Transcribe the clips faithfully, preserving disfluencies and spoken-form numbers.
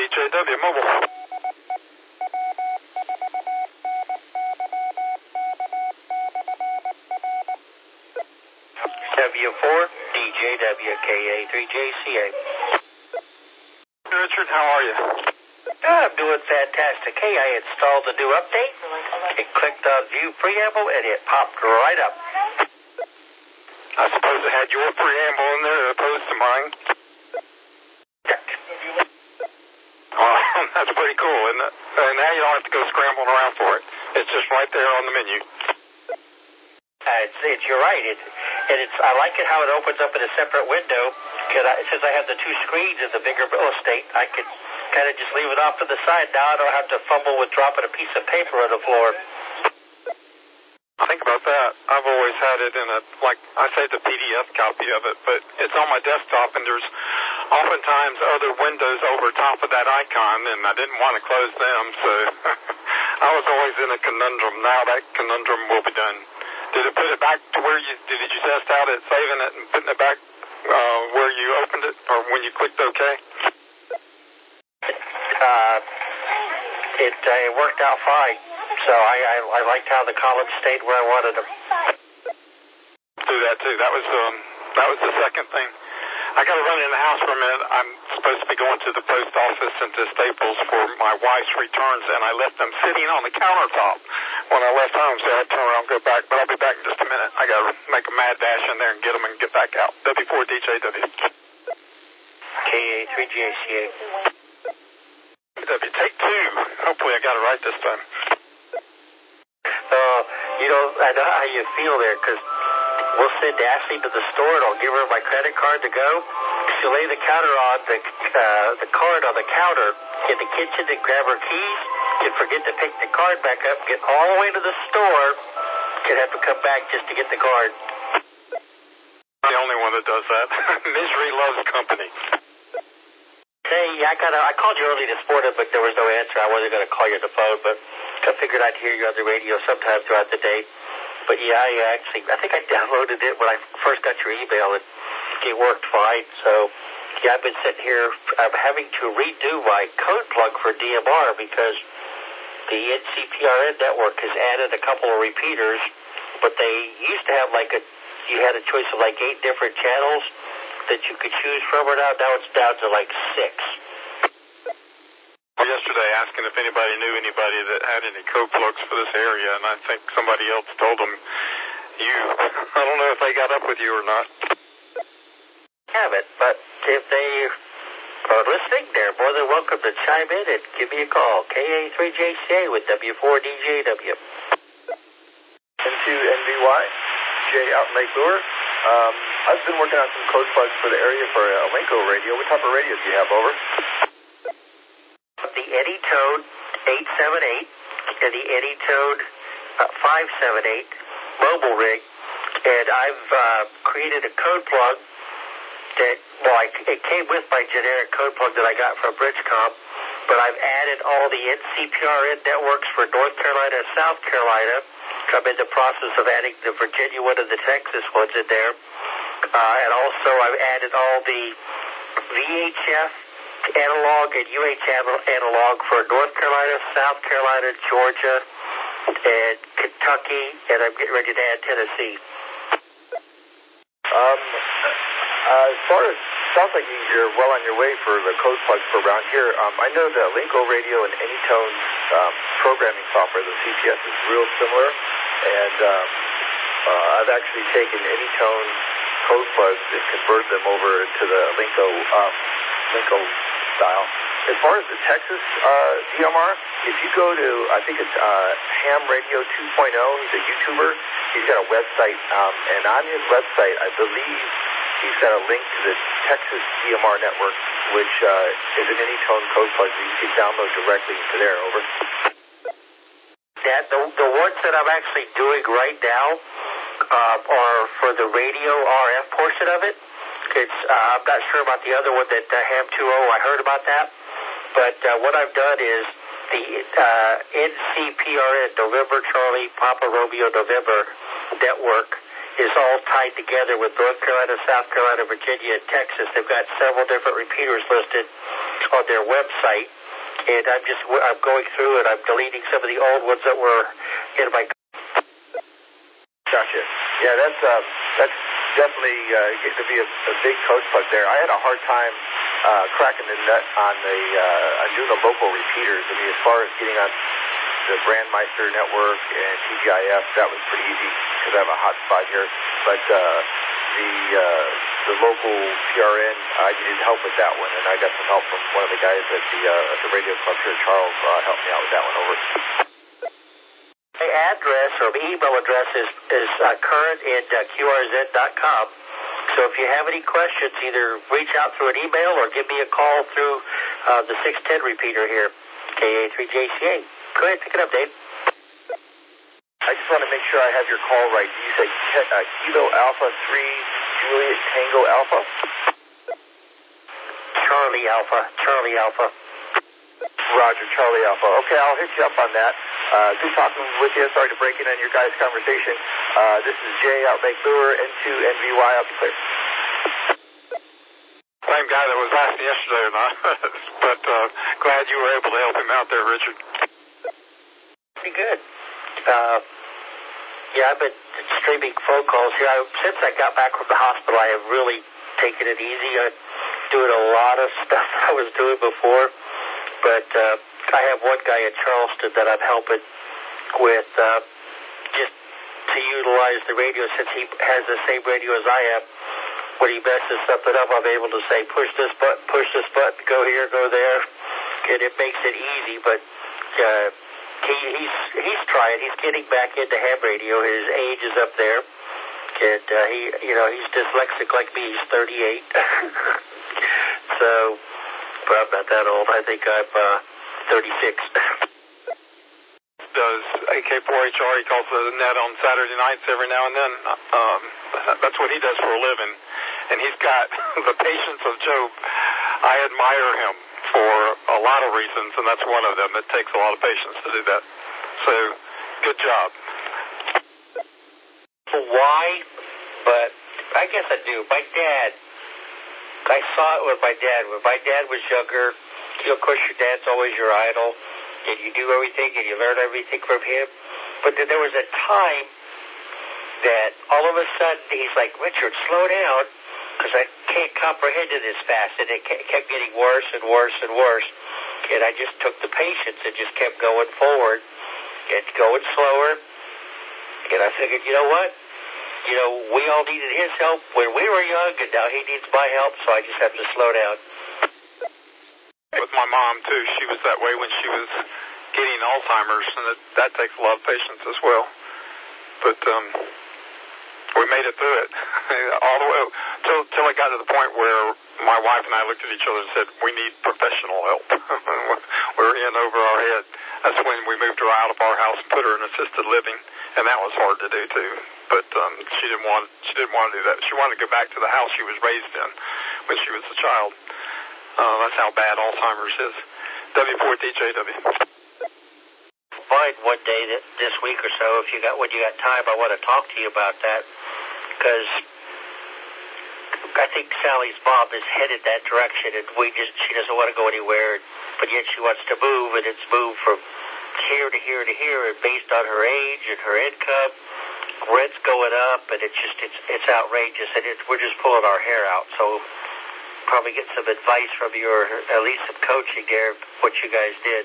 J W Mobile. W four D J W K A three J C A. Richard, how are you? I'm doing fantastic. Hey, I installed the new update. It clicked on View Preamble and it popped right up. I suppose it had your preamble in there as opposed to mine. Oh, that's pretty cool, isn't it? And now you don't have to go scrambling around for it. It's just right there on the menu. Uh, it's, it's, you're right. It, and it's, I like it how it opens up in a separate window. Cause I, since I have the two screens in the bigger real estate, I can kind of just leave it off to the side. Now I don't have to fumble with dropping a piece of paper on the floor. Think about that. I've always had it in a, like, I saved a P D F copy of it, but it's on my desktop, and there's oftentimes other windows over top of that icon, and I didn't want to close them, so I was always in a conundrum. Now that conundrum will be done. Did it put it back to where you, did you test out it, saving it, and putting it back uh, where you opened it, or when you clicked OK? Uh, it, uh, it worked out fine. So I, I, I liked how the columns stayed where I wanted them. Do that too. That was um that was the second thing. I got to run in the house for a minute. I'm supposed to be going to the post office and to Staples for my wife's returns, and I left them sitting on the countertop when I left home, so I had to turn around and go back. But I'll be back in just a minute. I got to make a mad dash in there and get them and get back out. W four D J W. K A three J C A. W, take two. Hopefully I got it right this time. Uh, you know, I know how you feel there, because we'll send Ashley to the store, and I'll give her my credit card to go. She'll lay the counter on the uh, the card on the counter in the kitchen and grab her keys, and forget to pick the card back up, get all the way to the store, and have to come back just to get the card. I'm the only one that does that. Misery loves company. Hey, I got I called you early this morning, but there was no answer. I wasn't going to call you on the phone, but I figured I'd hear you on the radio sometime throughout the day. But yeah, I actually, I think I downloaded it when I first got your email, and it worked fine. So yeah, I've been sitting here, I'm having to redo my code plug for D M R because the N C P R N network has added a couple of repeaters, but they used to have like a, you had a choice of like eight different channels that you could choose from, or now, now it's down to like six. Yesterday asking if anybody knew anybody that had any code plugs for this area, and I think somebody else told them you. I don't know if they got up with you or not. Have it, but if they are listening, they're more than welcome to chime in and give me a call. K A three J C A with W four D J W. N two N V Y, Jay out in Lake Lure. Um, I've been working on some code plugs for the area for a Linko radio. What type of radios do you have, over? The Anytone eight seven eight and the Anytone uh, five seven eight mobile rig, and I've uh, created a code plug that, well, I, it came with my generic code plug that I got from Bridgecom, but I've added all the N C P R N networks for North Carolina and South Carolina. I'm in the process of adding the Virginia one and the Texas ones in there, uh, and also I've added all the V H F analog and U H analog for North Carolina, South Carolina, Georgia, and Kentucky, and I'm getting ready to add Tennessee. Um, uh, as far as, sounds like you're well on your way for the code plugs for around here. Um, I know that Linko Radio and Anytone's um, programming software, the C P S, is real similar, and um, uh, I've actually taken Anytone code plugs and converted them over to the Linko, um, Linko style. As far as the Texas uh, D M R, if you go to, I think it's uh, Ham Radio two point oh, he's a YouTuber. He's got a website, um, and on his website, I believe he's got a link to the Texas D M R network, which uh, is an Anytone code plug that you can download directly into there. Over. That the, the ones that I'm actually doing right now uh, are for the radio R F portion of it. It's uh, I'm not sure about the other one, that uh, Ham two point oh. I heard about that, but uh, what I've done is the uh, N C P R N, November Charlie Papa Romeo November network, is all tied together with North Carolina, South Carolina, Virginia, and Texas. They've got several different repeaters listed on their website, and I'm just I'm going through and I'm deleting some of the old ones that were in my. Gotcha. Yeah, that's um, that's definitely uh, getting to be a, a big coach plug there. I had a hard time uh, cracking the nut on the uh, on doing the local repeaters. I mean, as far as getting on the Brandmeister network and T G I F, that was pretty easy because I have a hot spot here. But uh, the uh, the local P R N, I needed help with that one, and I got some help from one of the guys at the uh, at the radio club here, Charles, uh, helped me out with that one. Over. My address or email address is is uh, current at uh, Q R Z dot com. So if you have any questions, either reach out through an email or give me a call through uh, the six ten repeater here, K A three J C A. Go ahead, pick it up, Dave. I just want to make sure I have your call right. Did you say uh, Kilo Alpha three, Juliet Tango Alpha? Charlie Alpha, Charlie Alpha. Roger, Charlie Alpha. Okay, I'll hit you up on that. Uh, good talking with you. Sorry to break in on your guys' conversation. Uh, this is Jay out Lake Lure, N two N V Y. I'll be clear. Same guy that was asking yesterday, but uh, glad you were able to help him out there, Richard. Pretty good. Uh, yeah, I've been streaming phone calls here. I, since I got back from the hospital, I have really taken it easy. I'm doing a lot of stuff I was doing before, but uh, I have one guy in Charleston that I'm helping with uh, just to utilize the radio since he has the same radio as I have. When he messes something up, I'm able to say, push this button, push this button, go here, go there, and it makes it easy, but uh, he, he's he's trying. He's getting back into ham radio. His age is up there, and uh, he, you know, he's dyslexic like me. He's thirty-eight, so but I'm not that old. I think I'm uh, thirty-six. Does A K four H R, he calls the net on Saturday nights every now and then. Um, that's what he does for a living. And he's got the patience of Job. I admire him for a lot of reasons, and that's one of them. It takes a lot of patience to do that. So, good job. Why? But I guess I do. My dad, I saw it with my dad. When my dad was younger, you know, of course, your dad's always your idol, and you do everything, and you learn everything from him. But then there was a time that all of a sudden he's like, Richard, slow down, because I can't comprehend it as fast. And it kept getting worse and worse and worse. And I just took the patience and just kept going forward and going slower. And I figured, you know what? You know, we all needed his help when we were young, and now he needs my help, so I just have to slow down. With my mom, too, she was that way when she was getting Alzheimer's, and it, that takes a lot of patience as well. But um, we made it through it all the way till, till it got to the point where my wife and I looked at each other and said, we need professional help. We're in over our head. That's when we moved her out of our house and put her in assisted living, and that was hard to do, too. But um, she didn't want she didn't want to do that. She wanted to go back to the house she was raised in when she was a child. Uh, that's how bad Alzheimer's is. W four T J W. Fine, one day that this week or so, if you got when you got time, I want to talk to you about that, because I think Sally's mom is headed that direction, and we just she doesn't want to go anywhere, but yet she wants to move, and it's moved from here to here to here, and based on her age and her income, rent's going up, and it's just it's it's outrageous, and it's, we're just pulling our hair out. So probably get some advice from you, or at least some coaching there, what you guys did.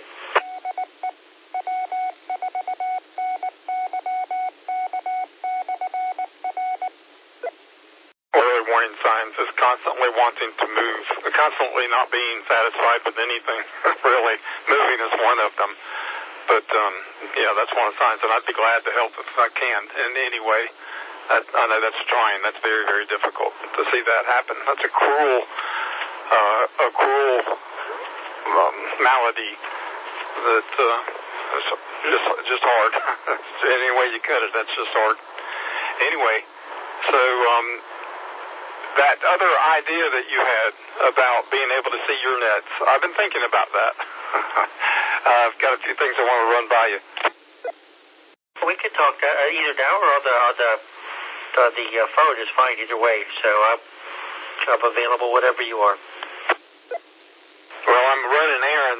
Early warning signs is constantly wanting to move, constantly not being satisfied with anything. Really, moving is one of them. But, um, yeah, that's one of the signs, and I'd be glad to help if I can in any way. I, I know that's trying. That's very, very difficult to see that happen. That's a cruel, uh, a cruel um, malady that uh, is just, just hard. Any way you cut it, that's just hard. Anyway, so um, that other idea that you had about being able to see your nets, I've been thinking about that. Uh, I've got a few things I want to run by you. We can talk to, uh, either now or on the on the uh, the uh, phone is fine either way. So I'm I'm available whatever you are. Well, I'm running errands now,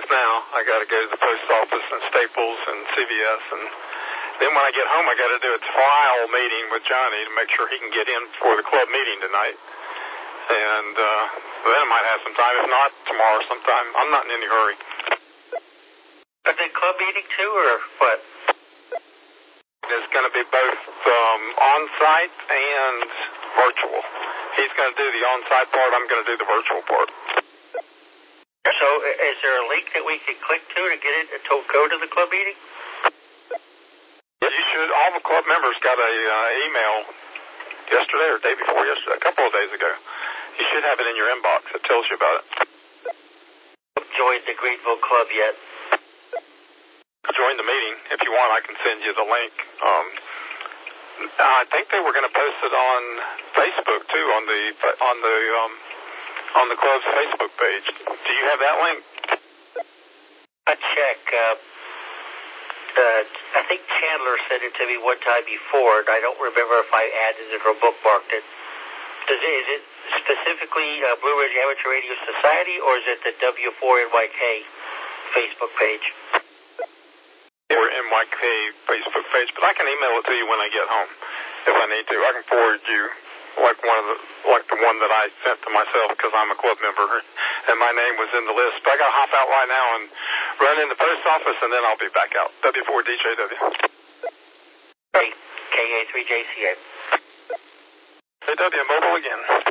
I got to go to the post office and Staples and C V S, and then when I get home, I got to do a file meeting with Johnny to make sure he can get in for the club meeting tonight. And uh, then I might have some time. If not, tomorrow sometime. I'm not in any hurry. Is it club meeting too, or what? It's going to be both um, on-site and virtual. He's going to do the on-site part. I'm going to do the virtual part. So is there a link that we can click to to get it to go to the club meeting? Yeah, you should. All the club members got a uh, email yesterday or day before yesterday, a couple of days ago. You should have it in your inbox. It tells you about it. Joined the Greenville Club yet? Join the meeting. If you want, I can send you the link. Um, I think they were going to post it on Facebook too, on the on the um, on the club's Facebook page. Do you have that link? I check. Uh, uh, I think Chandler sent it to me one time before, and I don't remember if I added it or bookmarked it. Does it is it specifically uh, Blue Ridge Amateur Radio Society, or is it the W four N Y K Facebook page? Or N Y K Facebook page, but I can email it to you when I get home if I need to. I can forward you like one of the like the one that I sent to myself because I'm a club member and my name was in the list. But I got to hop out right now and run in the post office, and then I'll be back out. W four D J W. Hey, K A three J C A. J W Mobile again.